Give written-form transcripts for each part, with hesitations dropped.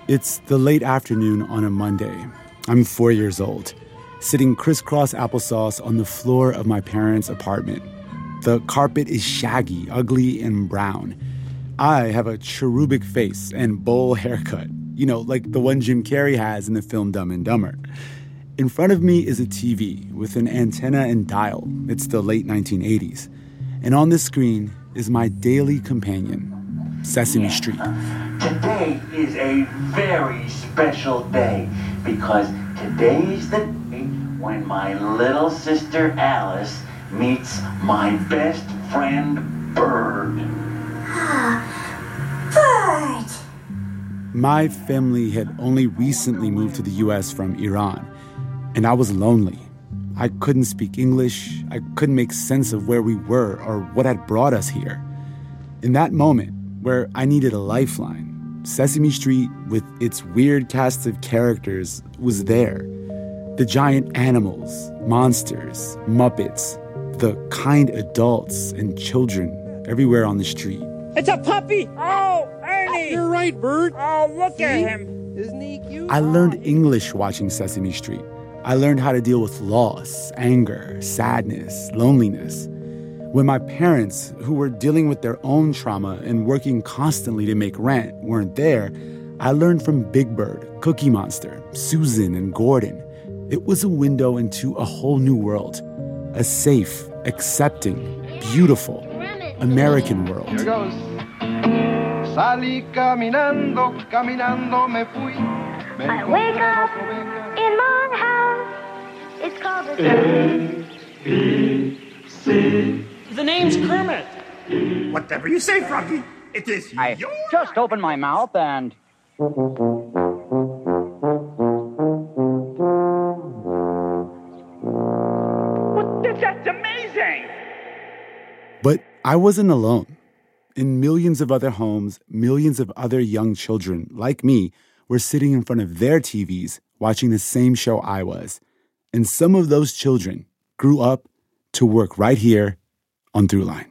It's the late afternoon on a Monday. I'm 4 years old, sitting crisscross applesauce on the floor of my parents' apartment. The carpet is shaggy, ugly, and brown. I have a cherubic face and bowl haircut, like the one Jim Carrey has in the film Dumb and Dumber. In front of me is a TV with an antenna and dial. It's the late 1980s. And on the screen is my daily companion, Sesame Street. Today is a very special day because today's the day when my little sister Alice meets my best friend Bird. Bird! My family had only recently moved to the U.S. from Iran, and I was lonely. I couldn't speak English. I couldn't make sense of where we were or what had brought us here. In that moment, where I needed a lifeline, Sesame Street, with its weird cast of characters, was there. The giant animals, monsters, Muppets, the kind adults and children everywhere on the street. It's a puppy! Oh, Ernie! You're right, Bert. Oh, look at him. Isn't he cute? I learned English watching Sesame Street. I learned how to deal with loss, anger, sadness, loneliness. When my parents, who were dealing with their own trauma and working constantly to make rent, weren't there, I learned from Big Bird, Cookie Monster, Susan, and Gordon. It was a window into a whole new world. A safe, accepting, beautiful, American world. Here goes. Salí caminando, caminando me fui. I wake up in my house. It's called the A-B-C. The name's Kermit. Whatever you say, Froggy. It is I your... just opened my mouth and... That's amazing! But I wasn't alone. In millions of other homes, millions of other young children, like me, were sitting in front of their TVs watching the same show I was. And some of those children grew up to work right here on Throughline.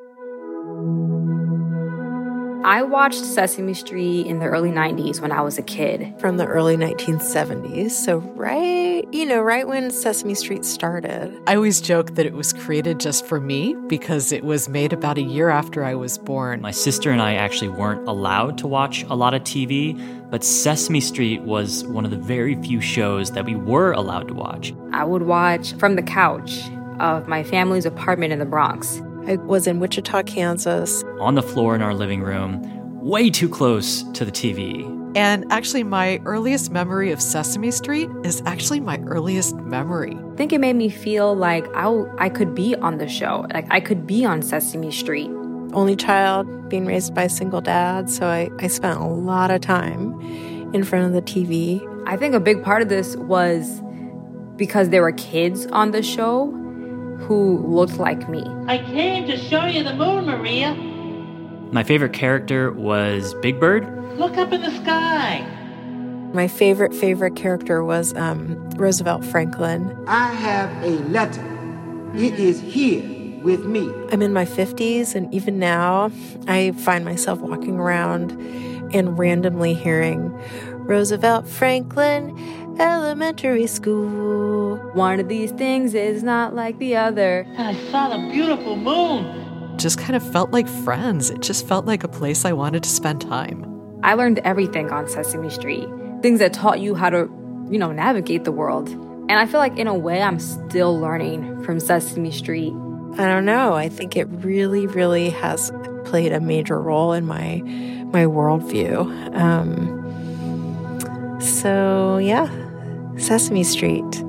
I watched Sesame Street in the early 90s when I was a kid. From the early 1970s, so right when Sesame Street started. I always joke that it was created just for me because it was made about a year after I was born. My sister and I actually weren't allowed to watch a lot of TV, but Sesame Street was one of the very few shows that we were allowed to watch. I would watch from the couch of my family's apartment in the Bronx. I was in Wichita, Kansas. On the floor in our living room, way too close to the TV. And actually, my earliest memory of Sesame Street is actually my earliest memory. I think it made me feel like I could be on the show. Like I could be on Sesame Street. Only child, being raised by a single dad, so I spent a lot of time in front of the TV. I think a big part of this was because there were kids on the show who looked like me. I came to show you the moon, Maria. My favorite character was Big Bird. Look up in the sky. My favorite character was Roosevelt Franklin. I have a letter. It is here with me. I'm in my 50s, and even now, I find myself walking around and randomly hearing Roosevelt Franklin Elementary School. One of these things is not like the other. And I saw the beautiful moon. Just kind of felt like friends. It just felt like a place I wanted to spend time. I learned everything on Sesame Street. Things that taught you how to, navigate the world. And I feel like in a way I'm still learning from Sesame Street. I don't know. I think it really, really has played a major role in my worldview. So yeah, Sesame Street.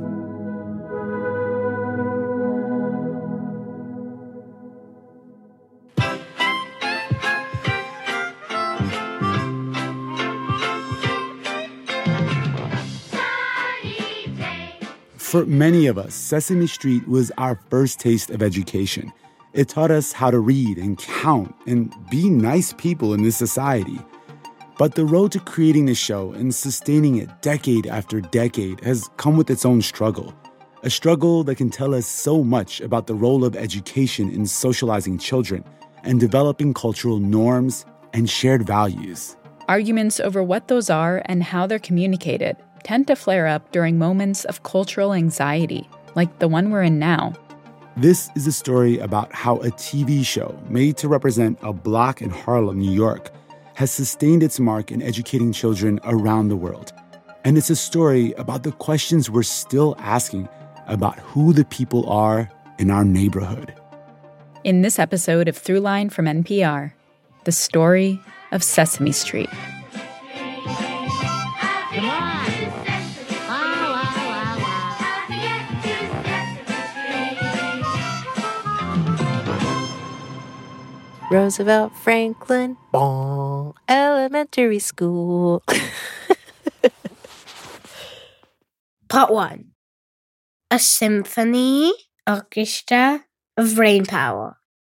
For many of us, Sesame Street was our first taste of education. It taught us how to read and count and be nice people in this society. But the road to creating the show and sustaining it decade after decade has come with its own struggle. A struggle that can tell us so much about the role of education in socializing children and developing cultural norms and shared values. Arguments over what those are and how they're communicated tend to flare up during moments of cultural anxiety, like the one we're in now. This is a story about how a TV show made to represent a block in Harlem, New York, has sustained its mark in educating children around the world. And it's a story about the questions we're still asking about who the people are in our neighborhood. In this episode of Throughline from NPR, the story of Sesame Street. Roosevelt Franklin Elementary School. Part 1. A symphony orchestra of brainpower.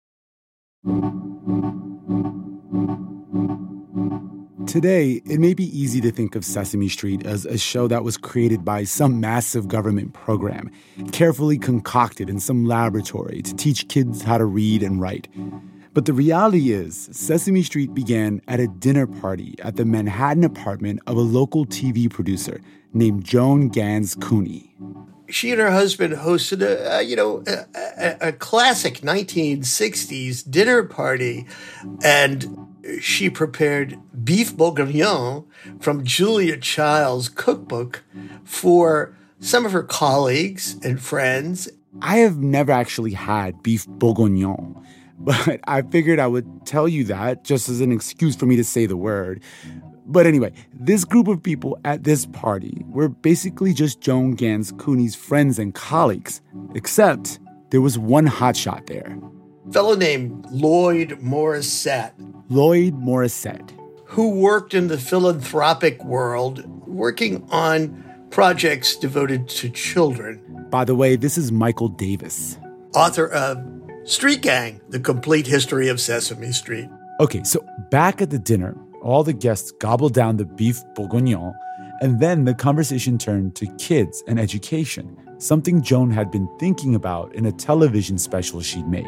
Today, it may be easy to think of Sesame Street as a show that was created by some massive government program, carefully concocted in some laboratory to teach kids how to read and write. But the reality is, Sesame Street began at a dinner party at the Manhattan apartment of a local TV producer named Joan Gans Cooney. She and her husband hosted a classic 1960s dinner party, and she prepared beef bourguignon from Julia Child's cookbook for some of her colleagues and friends. I have never actually had beef bourguignon, but I figured I would tell you that just as an excuse for me to say the word. But anyway, this group of people at this party were basically just Joan Gans Cooney's friends and colleagues, except there was one hotshot there. A fellow named Lloyd Morissette. Lloyd Morissette. Who worked in the philanthropic world, working on projects devoted to children. By the way, this is Michael Davis. Author of Street Gang, The Complete History of Sesame Street. Okay, so back at the dinner, all the guests gobbled down the beef bourguignon, and then the conversation turned to kids and education, something Joan had been thinking about in a television special she'd made.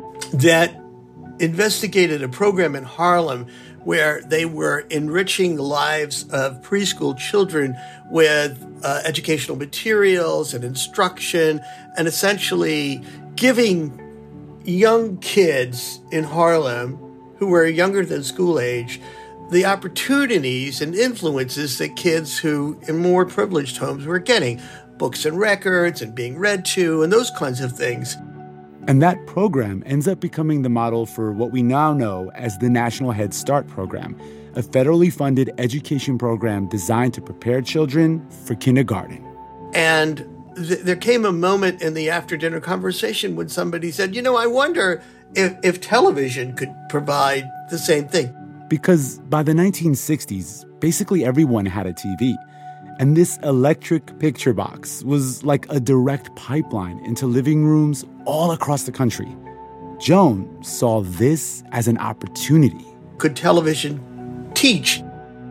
That investigated a program in Harlem where they were enriching the lives of preschool children with educational materials and instruction, and essentially giving young kids in Harlem who were younger than school age the opportunities and influences that kids who in more privileged homes were getting, books and records and being read to and those kinds of things. And that program ends up becoming the model for what we now know as the National Head Start program, a federally funded education program designed to prepare children for kindergarten. And there came a moment in the after-dinner conversation when somebody said, I wonder if television could provide the same thing. Because by the 1960s, basically everyone had a TV. And this electric picture box was like a direct pipeline into living rooms all across the country. Joan saw this as an opportunity. Could television teach?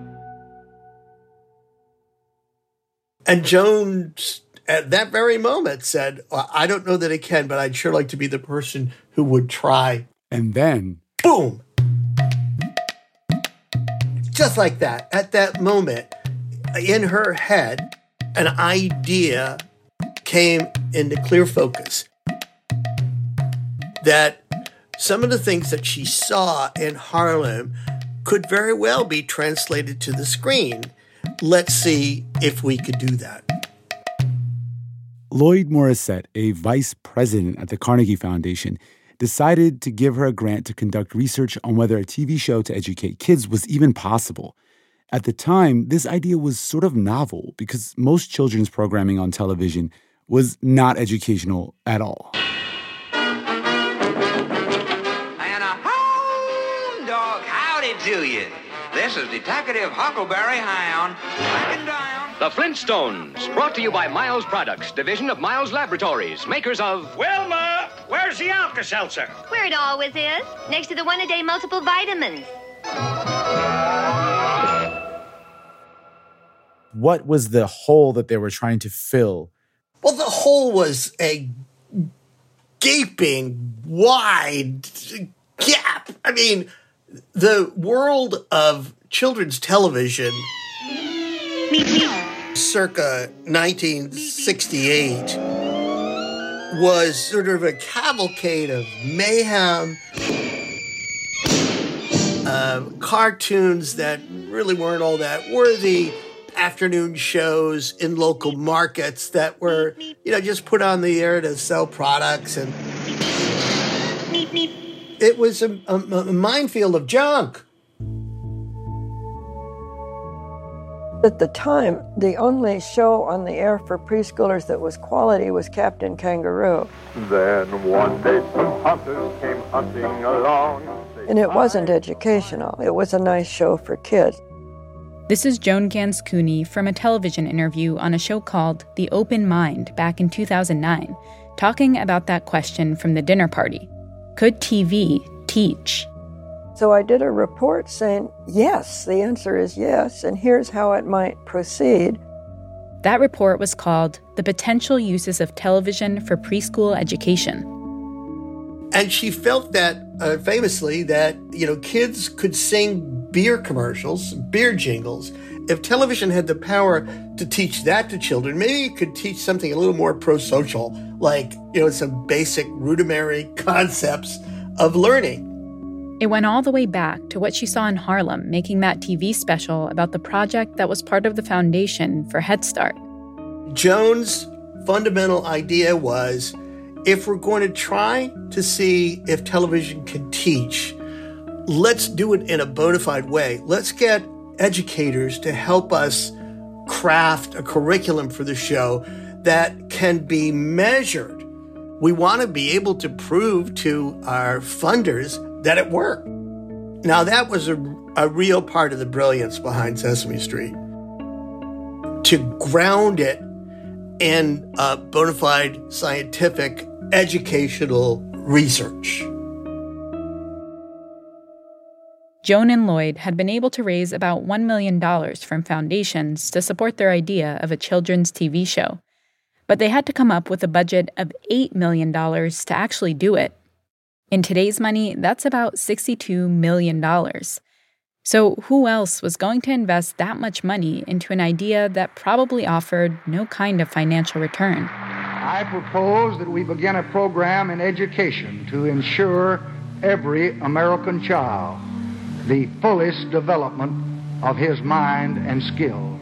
And Joan, at that very moment, said, I don't know that it can, but I'd sure like to be the person who would try. And then, boom! Just like that, at that moment, in her head, an idea came into clear focus. That some of the things that she saw in Harlem could very well be translated to the screen. Let's see if we could do that. Lloyd Morissette, a vice president at the Carnegie Foundation, decided to give her a grant to conduct research on whether a TV show to educate kids was even possible. At the time, this idea was sort of novel because most children's programming on television was not educational at all. And a hound dog, howdy do you? This is Detective Huckleberry Hound, tracking down The Flintstones, brought to you by Miles Products, division of Miles Laboratories, makers of... Wilma, where's the Alka-Seltzer? Where it always is, next to the one-a-day multiple vitamins. What was the hole that they were trying to fill? Well, the hole was a gaping, wide gap. I mean, the world of children's television circa 1968 was sort of a cavalcade of mayhem, cartoons that really weren't all that worthy, afternoon shows in local markets that were, just put on the air to sell products. And it was a minefield of junk. At the time, the only show on the air for preschoolers that was quality was Captain Kangaroo. Then one day some hunters came hunting along. And it wasn't educational. It was a nice show for kids. This is Joan Gans Cooney from a television interview on a show called The Open Mind back in 2009, talking about that question from the dinner party. Could TV teach? So I did a report saying, yes, the answer is yes, and here's how it might proceed. That report was called The Potential Uses of Television for Preschool Education. And she felt that, famously, that, kids could sing beer commercials, beer jingles. If television had the power to teach that to children, maybe it could teach something a little more pro-social, like, some basic rudimentary concepts of learning. It went all the way back to what she saw in Harlem, making that TV special about the project that was part of the foundation for Head Start. Joan's fundamental idea was, if we're going to try to see if television can teach, let's do it in a bona fide way. Let's get educators to help us craft a curriculum for the show that can be measured. We want to be able to prove to our funders that it worked. Now, that was a real part of the brilliance behind Sesame Street, to ground it in bona fide scientific educational research. Joan and Lloyd had been able to raise about $1 million from foundations to support their idea of a children's TV show. But they had to come up with a budget of $8 million to actually do it. In today's money, that's about $62 million. So who else was going to invest that much money into an idea that probably offered no kind of financial return? I propose that we begin a program in education to ensure every American child the fullest development of his mind and skills.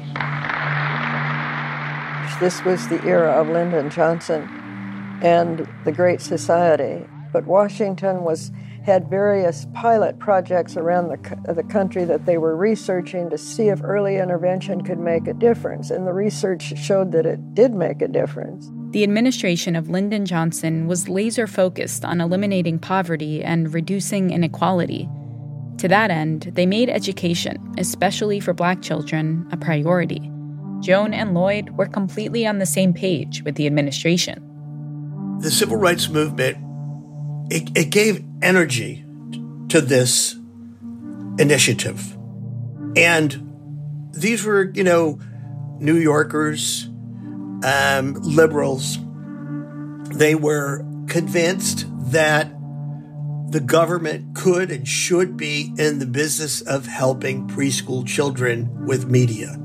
This was the era of Lyndon Johnson and the Great Society. But Washington had various pilot projects around the country that they were researching to see if early intervention could make a difference. And the research showed that it did make a difference. The administration of Lyndon Johnson was laser-focused on eliminating poverty and reducing inequality. To that end, they made education, especially for Black children, a priority. Joan and Lloyd were completely on the same page with the administration. The civil rights movement, it gave energy to this initiative. And these were, New Yorkers, liberals. They were convinced that the government could and should be in the business of helping preschool children with media.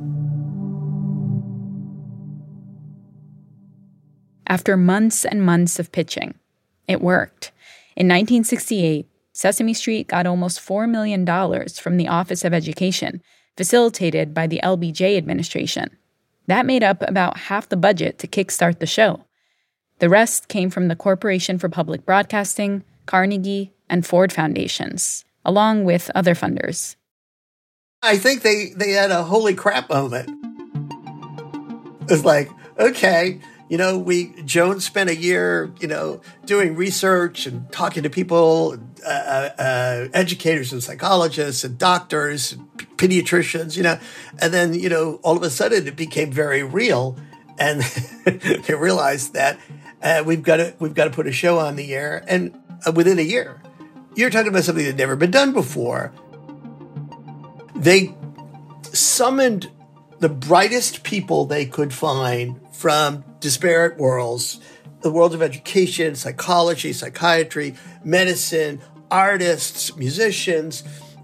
After months and months of pitching, it worked. In 1968, Sesame Street got almost $4 million from the Office of Education, facilitated by the LBJ administration. That made up about half the budget to kickstart the show. The rest came from the Corporation for Public Broadcasting, Carnegie, and Ford Foundations, along with other funders. I think they had a holy crap moment. It's like, okay, Joan spent a year, doing research and talking to people, educators and psychologists and doctors, and pediatricians, and then, all of a sudden it became very real. And they realized that we've got to put a show on the air. And within a year, you're talking about something that had never been done before. They summoned the brightest people they could find from disparate worlds, the world of education, psychology, psychiatry, medicine, artists, musicians,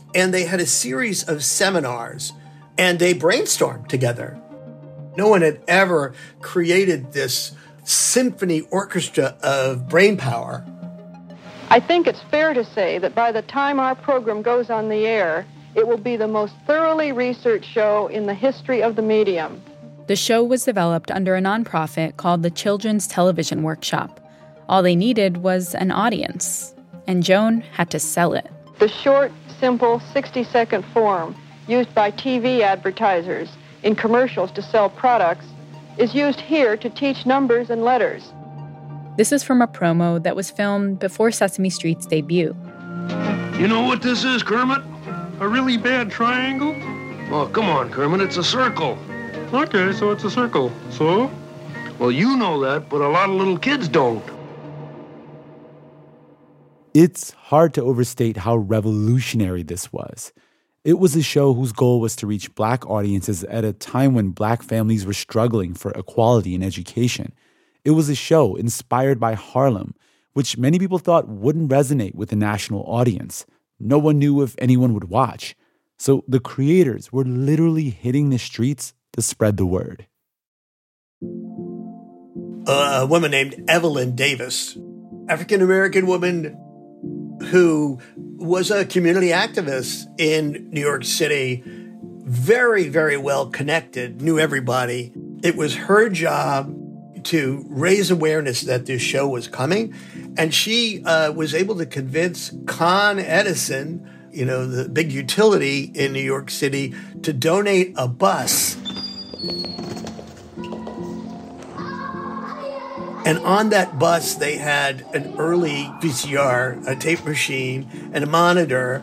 And they had a series of seminars, and they brainstormed together. No one had ever created this symphony orchestra of brain power. I think it's fair to say that by the time our program goes on the air, it will be the most thoroughly researched show in the history of the medium. The show was developed under a nonprofit called the Children's Television Workshop. All they needed was an audience, and Joan had to sell it. The short, simple 60-second form used by TV advertisers in commercials to sell products is used here to teach numbers and letters. This is from a promo that was filmed before Sesame Street's debut. You know what this is, Kermit? A really bad triangle? Oh, come on, Kermit, it's a circle. Okay, so it's a circle. So? Well, you know that, but a lot of little kids don't. It's hard to overstate how revolutionary this was. It was a show whose goal was to reach Black audiences at a time when Black families were struggling for equality in education. It was a show inspired by Harlem, which many people thought wouldn't resonate with the national audience. No one knew if anyone would watch. So the creators were literally hitting the streets to spread the word. A woman named Evelyn Davis, African-American woman who was a community activist in New York City, very, very well connected, knew everybody. It was her job to raise awareness that this show was coming. And she was able to convince Con Edison, the big utility in New York City, to donate a bus. And on that bus, they had an early VCR, a tape machine, and a monitor.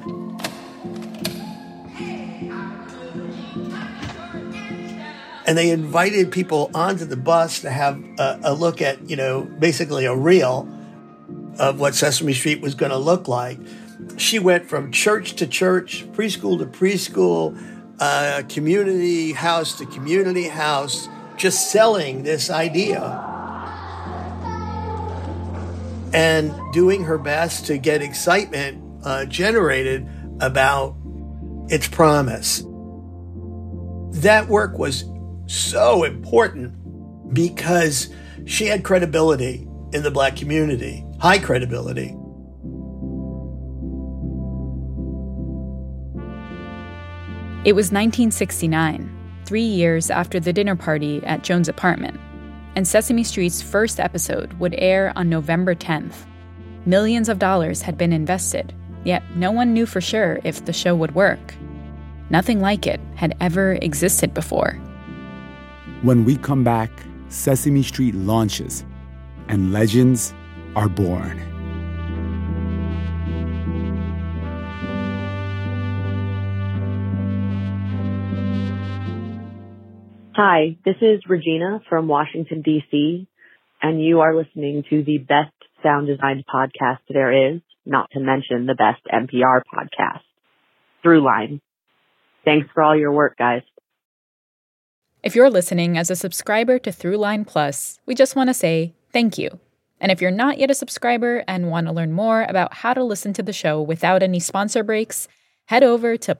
And they invited people onto the bus to have a look at, basically a reel of what Sesame Street was going to look like. She went from church to church, preschool to preschool, community house to community house, just selling this idea and doing her best to get excitement generated about its promise. That work was so important because she had credibility in the Black community, high credibility. It was 1969, 3 years after the dinner party at Joan's apartment, and Sesame Street's first episode would air on November 10th. Millions of dollars had been invested, yet no one knew for sure if the show would work. Nothing like it had ever existed before. When we come back, Sesame Street launches, and legends are born. Hi, this is Regina from Washington, D.C., and you are listening to the best sound design podcast there is, not to mention the best NPR podcast, Throughline. Thanks for all your work, guys. If you're listening as a subscriber to Throughline Plus, we just want to say thank you. And if you're not yet a subscriber and want to learn more about how to listen to the show without any sponsor breaks, head over to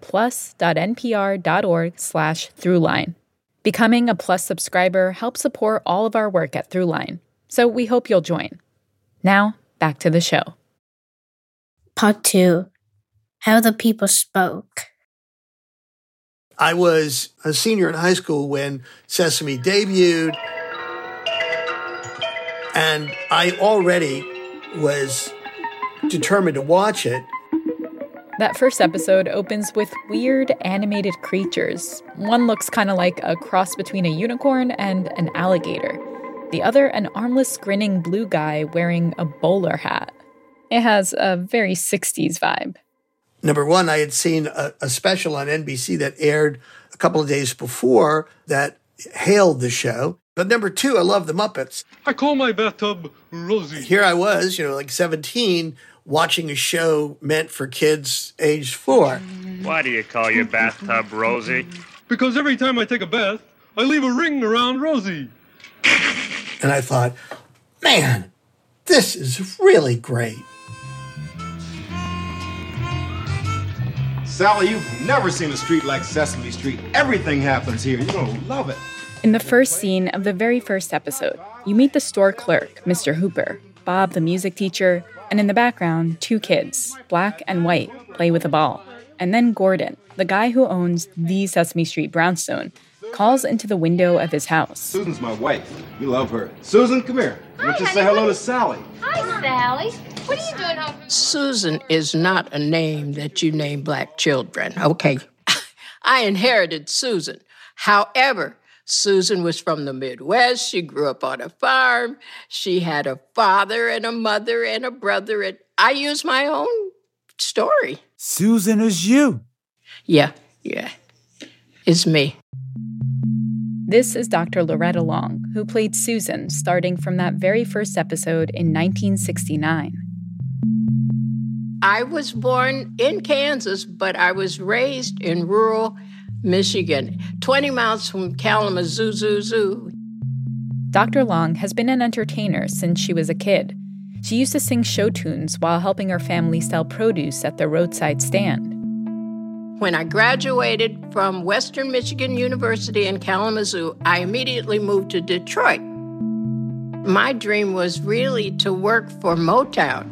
plus.npr.org/Throughline. Becoming a Plus subscriber helps support all of our work at Throughline, so we hope you'll join. Now, back to the show. Part 2. How the People Spoke. I was a senior in high school when Sesame debuted, and I already was determined to watch it. That first episode opens with weird animated creatures. One looks kind of like a cross between a unicorn and an alligator. The other, an armless, grinning blue guy wearing a bowler hat. It has a very 60s vibe. Number one, I had seen a special on NBC that aired a couple of days before that hailed the show. But number two, I love the Muppets. I call my bathtub Rosie. Here I was, like 17, watching a show meant for kids aged 4. Why do you call your bathtub Rosie? Because every time I take a bath, I leave a ring around Rosie. And I thought, man, this is really great. Sally, you've never seen a street like Sesame Street. Everything happens here. You're gonna love it. In the first scene of the very first episode, you meet the store clerk, Mr. Hooper, Bob the music teacher, and in the background, 2 kids, black and white, play with a ball. And then Gordon, the guy who owns the Sesame Street brownstone, calls into the window of his house. Susan's my wife. We love her. Susan, come here. Why don't you say hello to Sally? Hi, Sally. What are you doing home? Susan is not a name that you name black children, okay? I inherited Susan. However, Susan was from the Midwest. She grew up on a farm. She had a father and a mother and a brother. And I use my own story. Susan is you. Yeah. It's me. This is Dr. Loretta Long, who played Susan starting from that very first episode in 1969. I was born in Kansas, but I was raised in rural Michigan, 20 miles from Kalamazoo, Zoo. Dr. Long has been an entertainer since she was a kid. She used to sing show tunes while helping her family sell produce at the roadside stand. When I graduated from Western Michigan University in Kalamazoo, I immediately moved to Detroit. My dream was really to work for Motown.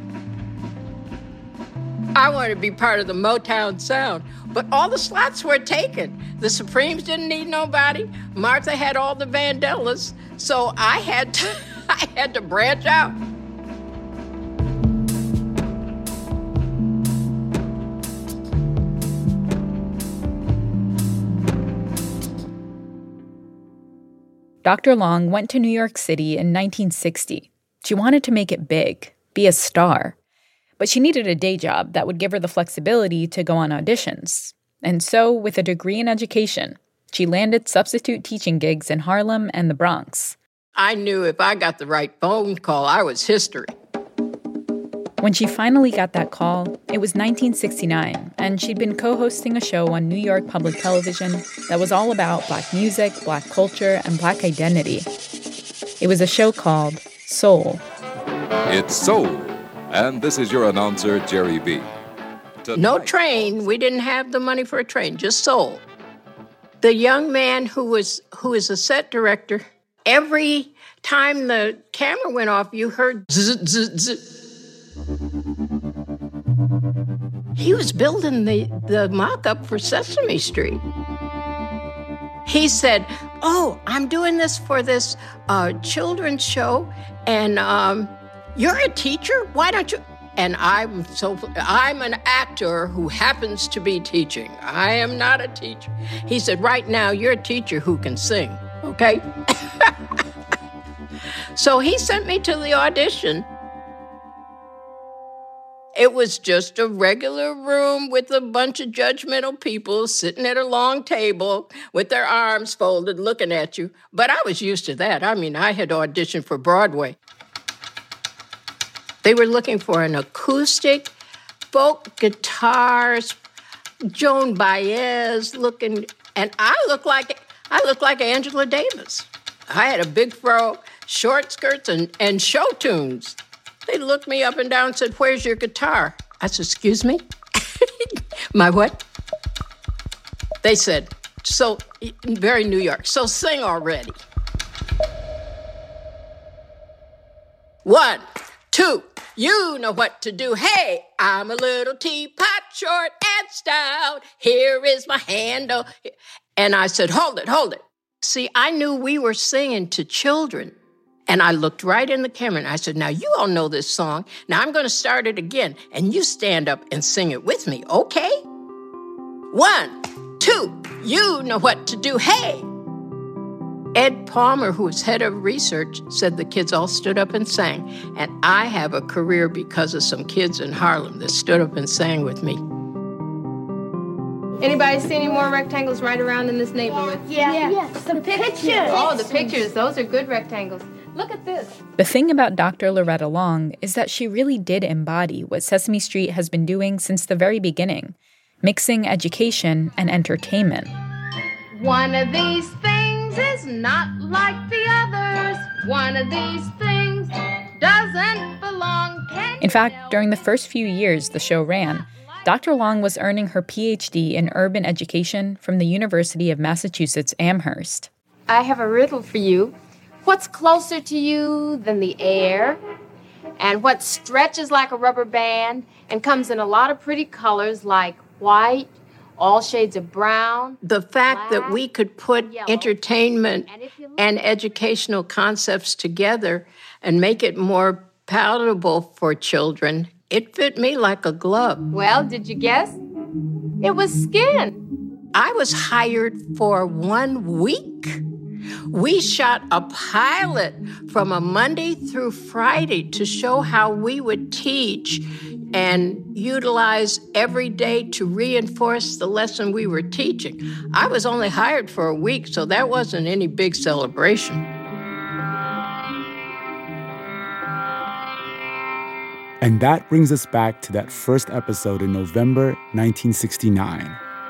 I wanted to be part of the Motown sound, but all the slots were taken. The Supremes didn't need nobody. Martha had all the Vandellas, so I had to branch out. Dr. Long went to New York City in 1960. She wanted to make it big, be a star. But she needed a day job that would give her the flexibility to go on auditions. And so, with a degree in education, she landed substitute teaching gigs in Harlem and the Bronx. I knew if I got the right phone call, I was history. When she finally got that call, it was 1969, and she'd been co-hosting a show on New York Public Television that was all about Black music, Black culture, and Black identity. It was a show called Soul. It's Soul, and this is your announcer, Jerry B. No train. We didn't have the money for a train, just Soul. The young man who is a set director, every time the camera went off, you heard zzz, zzz, zzz. He was building the mock-up for Sesame Street. He said, "Oh, I'm doing this for this children's show, and you're a teacher? Why don't you?" And I'm an actor who happens to be teaching. I am not a teacher. He said, "Right now, you're a teacher who can sing, okay?" So he sent me to the audition. It was just a regular room with a bunch of judgmental people sitting at a long table with their arms folded looking at you. But I was used to that. I mean, I had auditioned for Broadway. They were looking for an acoustic, folk guitars, Joan Baez looking, and I looked like Angela Davis. I had a big fro, short skirts, and show tunes. They looked me up and down and said, "Where's your guitar?" I said, "Excuse me?" My what? They said, "So, very New York, so sing already." 1, 2, you know what to do. Hey, I'm a little teapot, short and stout. Here is my handle. And I said, hold it. See, I knew we were singing to children. And I looked right in the camera and I said, "Now you all know this song. Now I'm going to start it again. And you stand up and sing it with me, okay? 1, 2, you know what to do. Hey." Ed Palmer, who was head of research, said the kids all stood up and sang. And I have a career because of some kids in Harlem that stood up and sang with me. Anybody see any more rectangles right around in this neighborhood? Yeah. The pictures. Oh, the pictures. Those are good rectangles. Look at this. The thing about Dr. Loretta Long is that she really did embody what Sesame Street has been doing since the very beginning, mixing education and entertainment. One of these things is not like the others. One of these things doesn't belong. In fact, during the first few years the show ran, Dr. Long was earning her PhD in urban education from the University of Massachusetts Amherst. I have a riddle for you. What's closer to you than the air? And what stretches like a rubber band and comes in a lot of pretty colors like white, all shades of brown? The fact that we could put entertainment and educational concepts together and make it more palatable for children, it fit me like a glove. Well, did you guess? It was skin. I was hired for 1 week. We shot a pilot from a Monday through Friday to show how we would teach and utilize every day to reinforce the lesson we were teaching. I was only hired for a week, so that wasn't any big celebration. And that brings us back to that first episode in November 1969.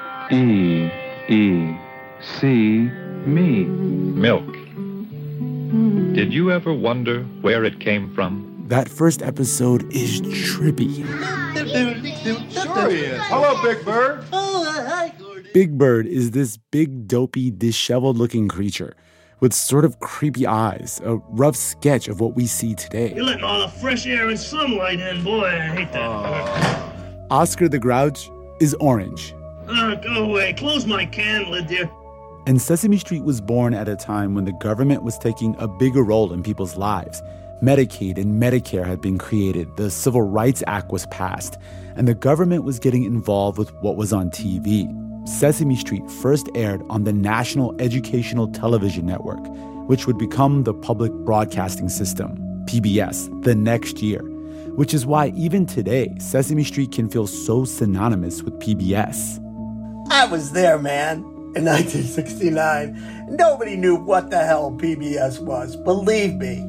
E-E-C, me. Milk. Did you ever wonder where it came from? That first episode is trippy. Sure he is. Hello, Big Bird. Big Bird is this big, dopey, disheveled-looking creature with sort of creepy eyes, a rough sketch of what we see today. You're letting all the fresh air and sunlight in. Boy, I hate that. Oscar the Grouch is orange. Go away. Close my can lid, dear. And Sesame Street was born at a time when the government was taking a bigger role in people's lives. Medicaid and Medicare had been created, the Civil Rights Act was passed, and the government was getting involved with what was on TV. Sesame Street first aired on the National Educational Television Network, which would become the Public Broadcasting System, PBS, the next year, which is why even today, Sesame Street can feel so synonymous with PBS. I was there, man, in 1969. Nobody knew what the hell PBS was, believe me.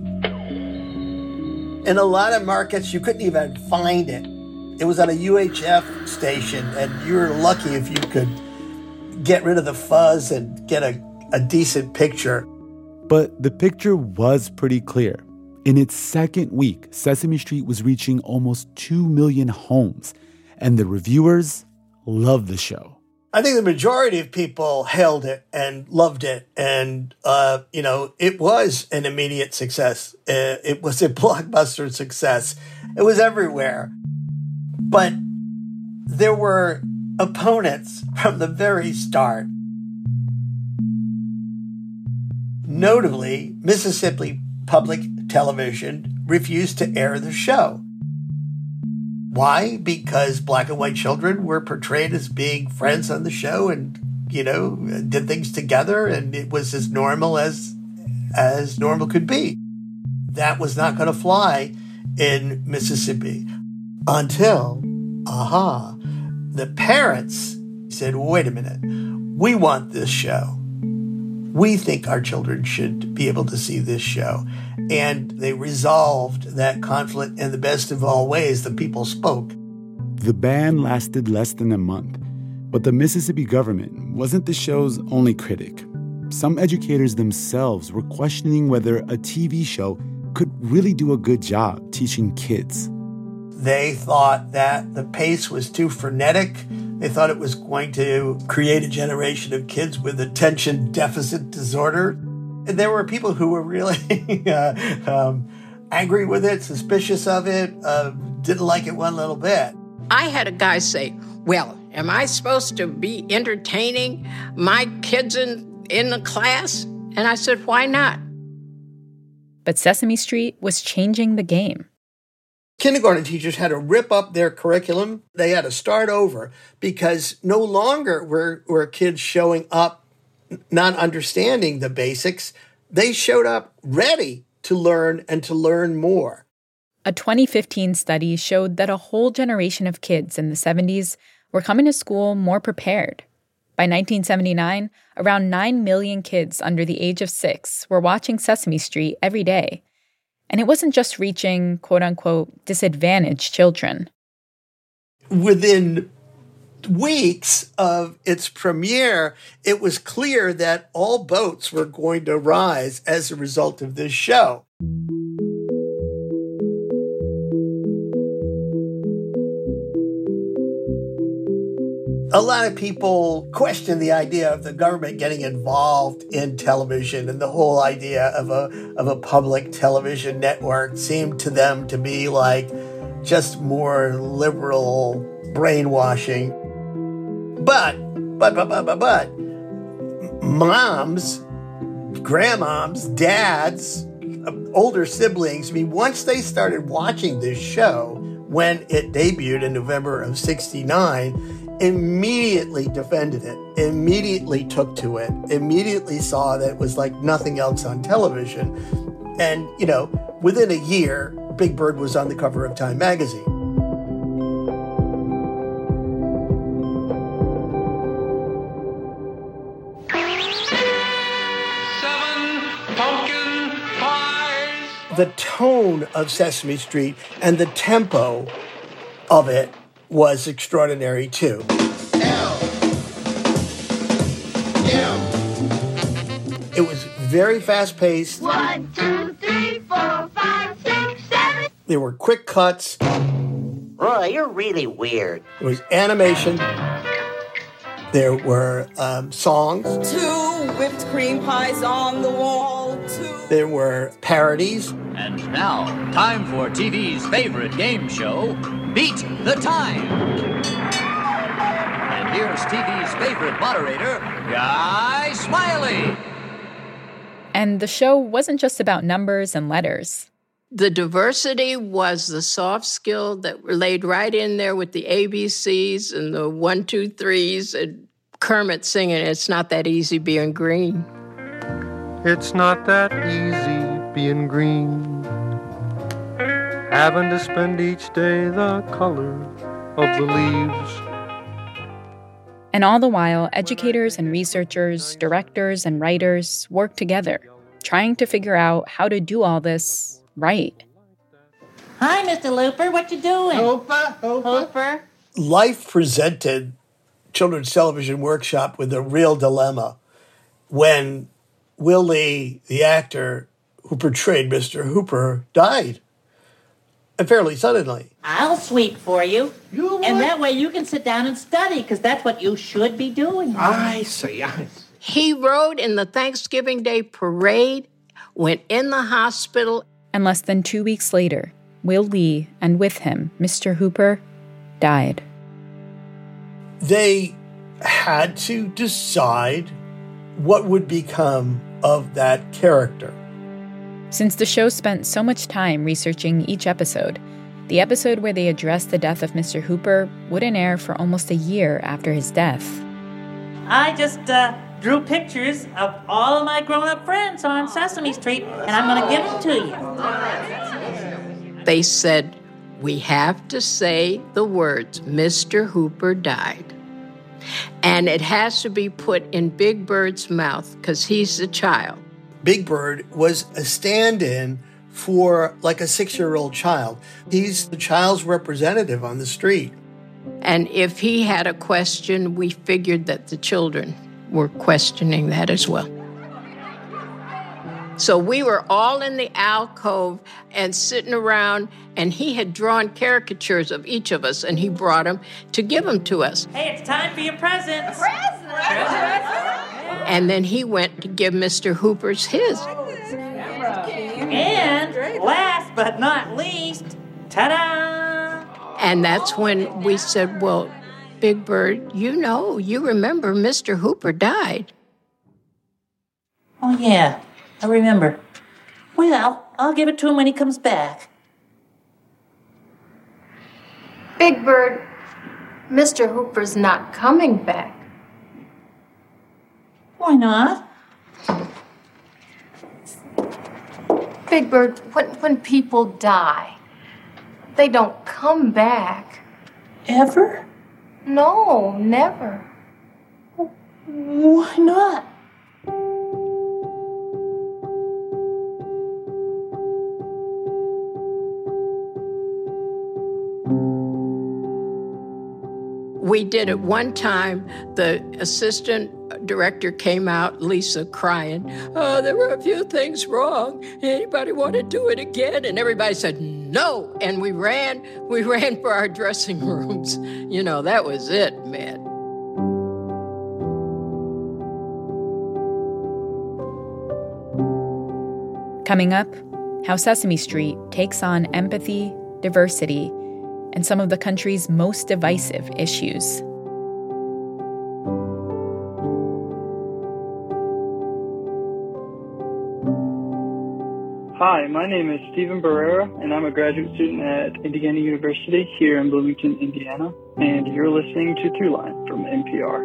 In a lot of markets, you couldn't even find it. It was on a UHF station, and you were lucky if you could get rid of the fuzz and get a decent picture. But the picture was pretty clear. In its second week, Sesame Street was reaching almost 2 million homes, and the reviewers loved the show. I think the majority of people hailed it and loved it, and, it was an immediate success. It was a blockbuster success. It was everywhere. But there were opponents from the very start. Notably, Mississippi Public Television refused to air the show. Why? Because black and white children were portrayed as being friends on the show and, did things together, and it was as normal as normal could be. That was not going to fly in Mississippi until, the parents said, wait a minute, we want this show. We think our children should be able to see this show. And they resolved that conflict in the best of all ways. The people spoke. The ban lasted less than a month, but the Mississippi government wasn't the show's only critic. Some educators themselves were questioning whether a TV show could really do a good job teaching kids. They thought that the pace was too frenetic. They thought it was going to create a generation of kids with attention deficit disorder. And there were people who were really angry with it, suspicious of it, didn't like it one little bit. I had a guy say, well, am I supposed to be entertaining my kids in the class? And I said, why not? But Sesame Street was changing the game. Kindergarten teachers had to rip up their curriculum. They had to start over because no longer were kids showing up not understanding the basics. They showed up ready to learn and to learn more. A 2015 study showed that a whole generation of kids in the 70s were coming to school more prepared. By 1979, around 9 million kids under the age of 6 were watching Sesame Street every day. And it wasn't just reaching, quote-unquote, disadvantaged children. Within weeks of its premiere, it was clear that all boats were going to rise as a result of this show. A lot of people question the idea of the government getting involved in television, and the whole idea of a public television network seemed to them to be like just more liberal brainwashing. But moms, grandmoms, dads, older siblings, I mean, once they started watching this show when it debuted in November of '69, immediately defended it, immediately took to it, immediately saw that it was like nothing else on television. And, you know, within a year, Big Bird was on the cover of Time magazine. The tone of Sesame Street and the tempo of it was extraordinary too. It was very fast-paced. 1, 2, 3, 4, 5, 6, 7. There were quick cuts. Roy, you're really weird. There was animation. There were songs. 2 whipped cream pies on the wall. 2. There were parodies. And now, time for TV's favorite game show, Beat the Time. And here's TV's favorite moderator, Guy Smiley. And the show wasn't just about numbers and letters. The diversity was the soft skill that were laid right in there with the ABCs and the 1, 2, 3s and Kermit singing, "It's not that easy being green." It's not that easy being green, having to spend each day the color of the leaves. And all the while, educators and researchers, directors and writers worked together, trying to figure out how to do all this right. Hi, Mr. Looper. What you doing? Hooper. Life presented Children's Television Workshop with a real dilemma when Will Lee, the actor who portrayed Mr. Hooper, died. And fairly suddenly. I'll sweep for you. And that way you can sit down and study, because that's what you should be doing. I see. He rode in the Thanksgiving Day parade, went in the hospital. And less than 2 weeks later, Will Lee, and with him, Mr. Hooper, died. They had to decide what would become of that character. Since the show spent so much time researching each episode, the episode where they addressed the death of Mr. Hooper wouldn't air for almost a year after his death. I just drew pictures of all of my grown-up friends on Sesame Street, and I'm going to give them to you. They said, we have to say the words, Mr. Hooper died. And it has to be put in Big Bird's mouth because he's the child. Big Bird was a stand-in for like a 6-year-old child. He's the child's representative on the street. And if he had a question, we figured that the children were questioning that as well. So we were all in the alcove and sitting around, and he had drawn caricatures of each of us, and he brought them to give them to us. Hey, it's time for your presents. And then he went to give Mr. Hooper's his. And last but not least, ta-da! And that's when we said, well, Big Bird, you remember Mr. Hooper died. Oh, yeah, I remember. Well, I'll give it to him when he comes back. Big Bird, Mr. Hooper's not coming back. Why not? Big Bird, when people die, they don't come back. Ever? No, never. Why not? We did it one time. The assistant director came out, Lisa, crying. Oh, there were a few things wrong. Anybody want to do it again? And everybody said no. And we ran for our dressing rooms. You know, that was it, man. Coming up, how Sesame Street takes on empathy, diversity, and some of the country's most divisive issues. Hi, my name is Stephen Barrera, and I'm a graduate student at Indiana University here in Bloomington, Indiana, and you're listening to Throughline from NPR.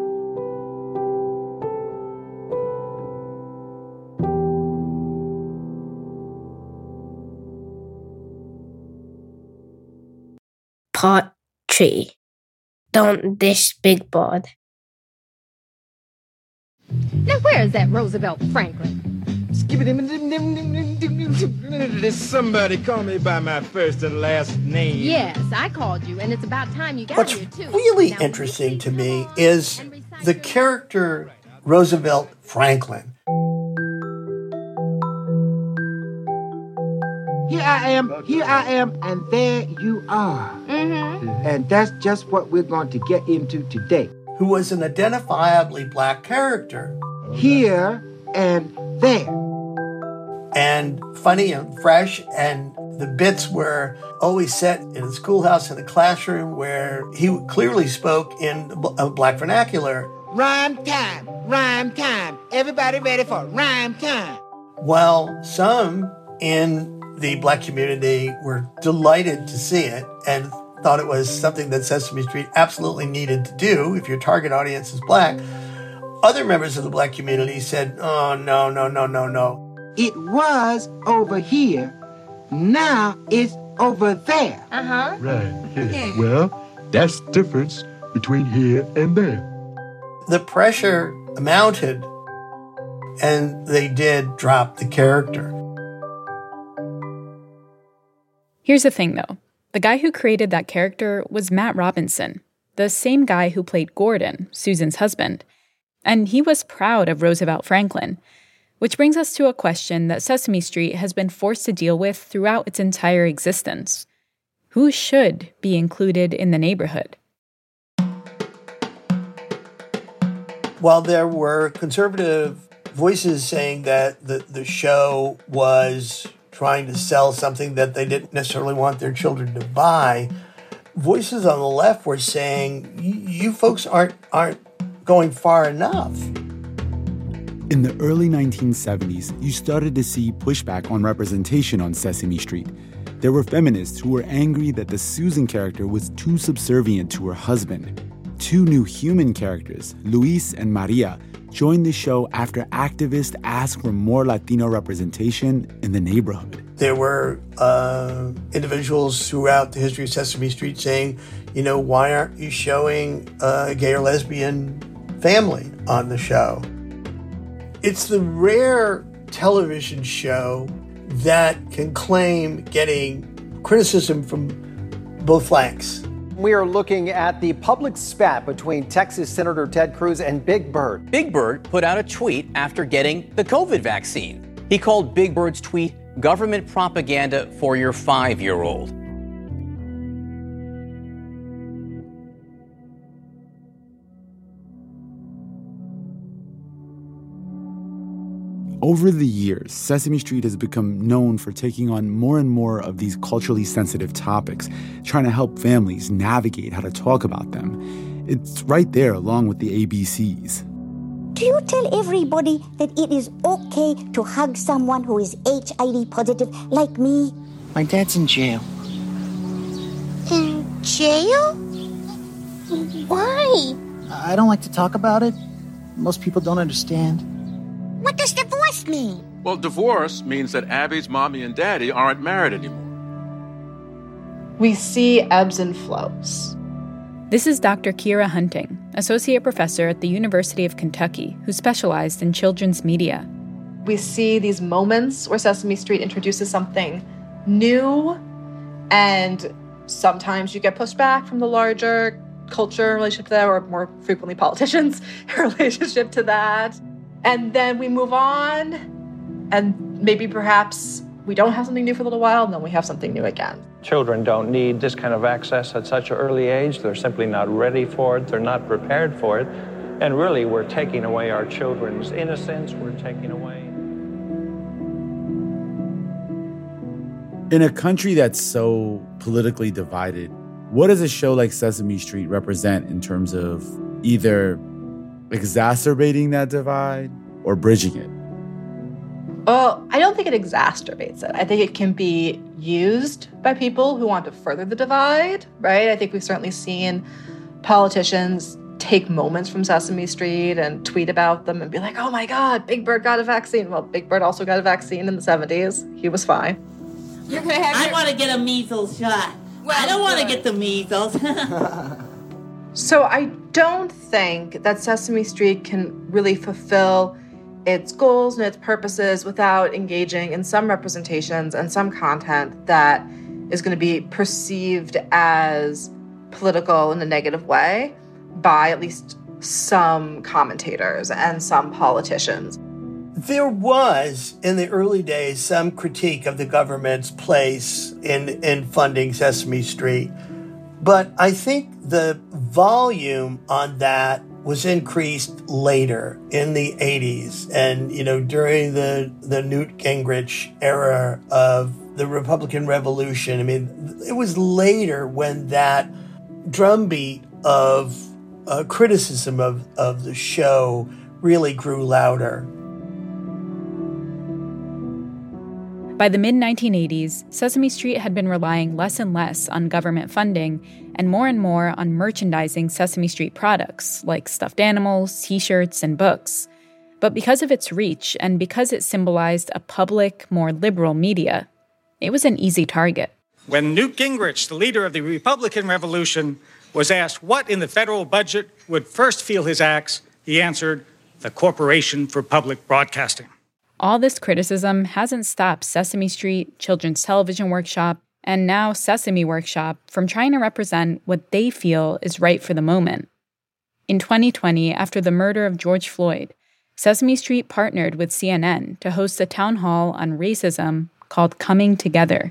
Part 3. Don't Dish Big Bird. Now, where is that Roosevelt Franklin? Did somebody call me by my first and last name? Yes, I called you, and it's about time you got What's here, too. really interesting to me is the character Roosevelt Franklin. Here I am, and there you are. Mm-hmm. And that's just what we're going to get into today. Who was an identifiably black character. Here and there. And funny and fresh, and the bits were always set in a schoolhouse, in a classroom, where he clearly spoke in a black vernacular. Rhyme time. Everybody ready for rhyme time. Well, some in the black community were delighted to see it and thought it was something that Sesame Street absolutely needed to do if your target audience is black. Other members of the black community said, oh, no. It was over here. Now it's over there. Uh-huh. Right. Yeah. Well, that's the difference between here and there. The pressure mounted, and they did drop the character. Here's the thing, though. The guy who created that character was Matt Robinson, the same guy who played Gordon, Susan's husband. And he was proud of Roosevelt Franklin, which brings us to a question that Sesame Street has been forced to deal with throughout its entire existence. Who should be included in the neighborhood? While there were conservative voices saying that the show was trying to sell something that they didn't necessarily want their children to buy, voices on the left were saying, you folks aren't going far enough. In the early 1970s, you started to see pushback on representation on Sesame Street. There were feminists who were angry that the Susan character was too subservient to her husband. Two new human characters, Luis and Maria, joined the show after activists asked for more Latino representation in the neighborhood. There were individuals throughout the history of Sesame Street saying, why aren't you showing a gay or lesbian family on the show? It's the rare television show that can claim getting criticism from both flanks. We are looking at the public spat between Texas Senator Ted Cruz and Big Bird. Big Bird put out a tweet after getting the COVID vaccine. He called Big Bird's tweet government propaganda for your 5-year-old. Over the years, Sesame Street has become known for taking on more and more of these culturally sensitive topics, trying to help families navigate how to talk about them. It's right there along with the ABCs. Do you tell everybody that it is okay to hug someone who is HIV positive like me? My dad's in jail. In jail? Why? I don't like to talk about it. Most people don't understand. What does divorce mean? Well, divorce means that Abby's mommy and daddy aren't married anymore. We see ebbs and flows. This is Dr. Kira Hunting, associate professor at the University of Kentucky, who specialized in children's media. We see these moments where Sesame Street introduces something new, and sometimes you get pushed back from the larger culture relationship to that, or more frequently politicians' relationship to that. And then we move on, and maybe perhaps we don't have something new for a little while, and then we have something new again. Children don't need this kind of access at such an early age. They're simply not ready for it. They're not prepared for it. And really, we're taking away our children's innocence. We're taking away. In a country that's so politically divided, what does a show like Sesame Street represent in terms of either exacerbating that divide or bridging it? Well, I don't think it exacerbates it. I think it can be used by people who want to further the divide, right? I think we've certainly seen politicians take moments from Sesame Street and tweet about them and be like, oh my God, Big Bird got a vaccine. Well, Big Bird also got a vaccine in the 70s. He was fine. You're gonna have I want to get a measles shot. Well, I don't want to get the measles. So I don't think that Sesame Street can really fulfill its goals and its purposes without engaging in some representations and some content that is going to be perceived as political in a negative way by at least some commentators and some politicians. There was, in the early days, some critique of the government's place in funding Sesame Street. But I think the volume on that was increased later in the 80s and, during the Newt Gingrich era of the Republican Revolution. I mean, it was later when that drumbeat of criticism of the show really grew louder. By the mid-1980s, Sesame Street had been relying less and less on government funding and more on merchandising Sesame Street products like stuffed animals, T-shirts, and books. But because of its reach and because it symbolized a public, more liberal media, it was an easy target. When Newt Gingrich, the leader of the Republican Revolution, was asked what in the federal budget would first feel his axe, he answered, the Corporation for Public Broadcasting. All this criticism hasn't stopped Sesame Street, Children's Television Workshop, and now Sesame Workshop from trying to represent what they feel is right for the moment. In 2020, after the murder of George Floyd, Sesame Street partnered with CNN to host a town hall on racism called Coming Together.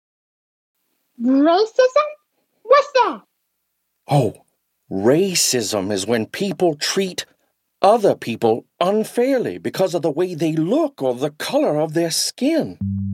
Racism? What's that? Oh, racism is when people treat other people unfairly because of the way they look or the color of their skin.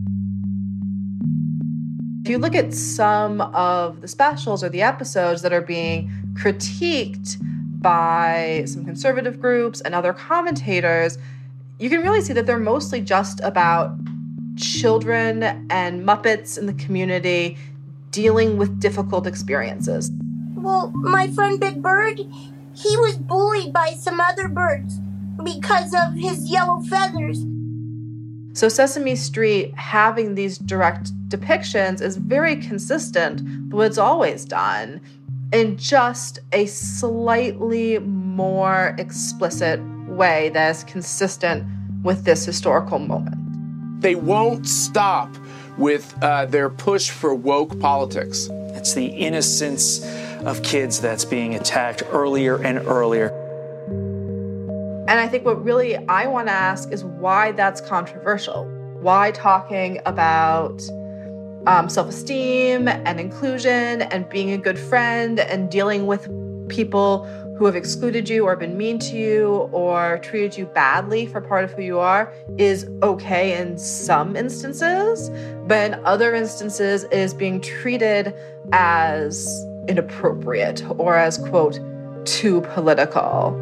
If you look at some of the specials or the episodes that are being critiqued by some conservative groups and other commentators, you can really see that they're mostly just about children and Muppets in the community dealing with difficult experiences. Well, my friend Big Bird, he was bullied by some other birds because of his yellow feathers. So Sesame Street having these direct depictions is very consistent with what it's always done in just a slightly more explicit way that is consistent with this historical moment. They won't stop with their push for woke politics. It's the innocence of kids that's being attacked earlier and earlier. And I think what really I want to ask is why that's controversial. Why talking about self-esteem and inclusion and being a good friend and dealing with people who have excluded you or been mean to you or treated you badly for part of who you are is okay in some instances, but in other instances is being treated as inappropriate or as, quote, too political.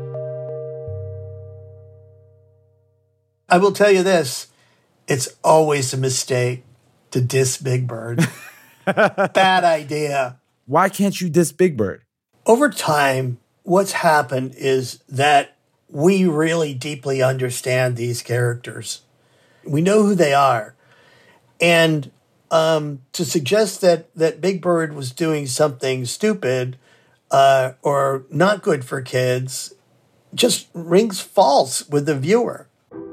I will tell you this, it's always a mistake to diss Big Bird. Bad idea. Why can't you diss Big Bird? Over time, what's happened is that we really deeply understand these characters. We know who they are. And to suggest that Big Bird was doing something stupid or not good for kids just rings false with the viewer.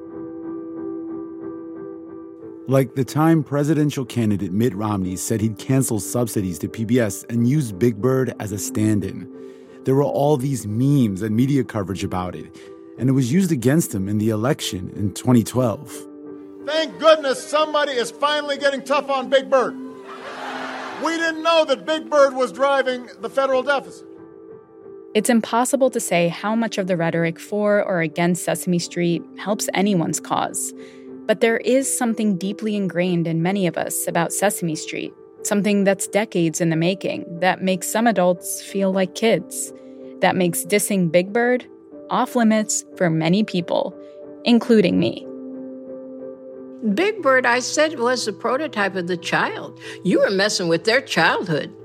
Like the time presidential candidate Mitt Romney said he'd cancel subsidies to PBS and use Big Bird as a stand-in. There were all these memes and media coverage about it, and it was used against him in the election in 2012. Thank goodness somebody is finally getting tough on Big Bird. We didn't know that Big Bird was driving the federal deficit. It's impossible to say how much of the rhetoric for or against Sesame Street helps anyone's cause. But there is something deeply ingrained in many of us about Sesame Street, something that's decades in the making, that makes some adults feel like kids, that makes dissing Big Bird off limits for many people, including me. Big Bird, I said, was the prototype of the child. You were messing with their childhood.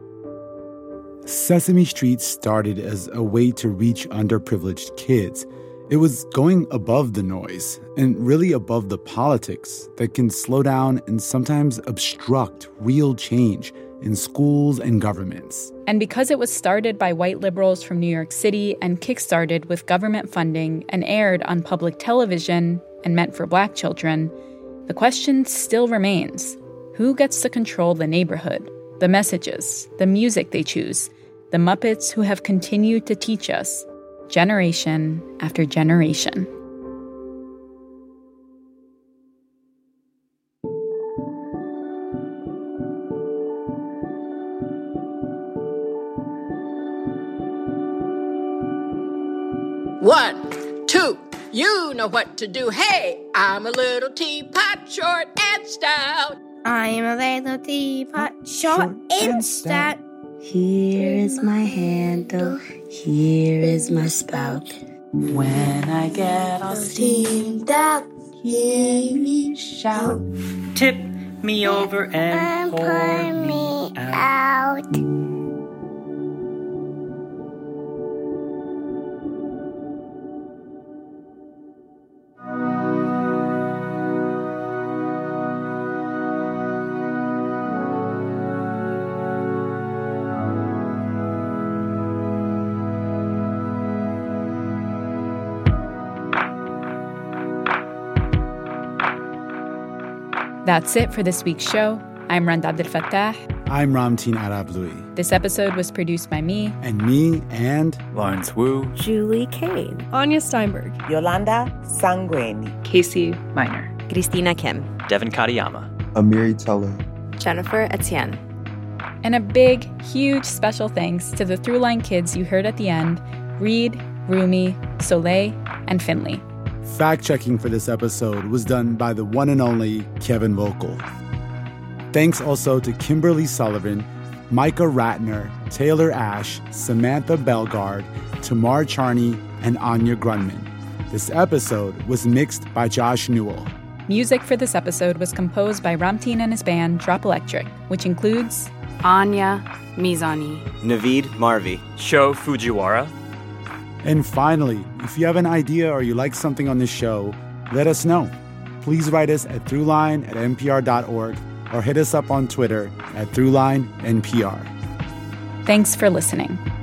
Sesame Street started as a way to reach underprivileged kids. It was going above the noise and really above the politics that can slow down and sometimes obstruct real change in schools and governments. And because it was started by white liberals from New York City and kickstarted with government funding and aired on public television and meant for Black children, the question still remains: who gets to control the neighborhood, the messages, the music they choose, the Muppets who have continued to teach us generation after generation? One, two, you know what to do. Hey, I'm a little teapot, short and stout. I am a little teapot, short and stout. Here is my handle, here is my spout. When I get all steamed out, hear me shout. Tip me over and pour me out. That's it for this week's show. I'm Rand Abdelfatah. I'm Ramteen Arablouei. This episode was produced by me. And me and Lawrence Wu. Julie Kane. Anya Steinberg. Yolanda Sangweni. Casey Minor. Christina Kim. Devin Katayama. Amiri Teller. Jennifer Etienne. And a big, huge special thanks to the Throughline kids you heard at the end: Reed, Rumi, Soleil, and Finley. Fact-checking for this episode was done by the one and only Kevin Vogel. Thanks also to Kimberly Sullivan, Micah Ratner, Taylor Ash, Samantha Belgard, Tamar Charney, and Anya Grunman. This episode was mixed by Josh Newell. Music for this episode was composed by Ramteen and his band Drop Electric, which includes Anya Mizani, Naveed Marvi, Sho Fujiwara. And finally, if you have an idea or you like something on this show, let us know. Please write us at throughline@npr.org or hit us up on Twitter at ThroughlineNPR. Thanks for listening.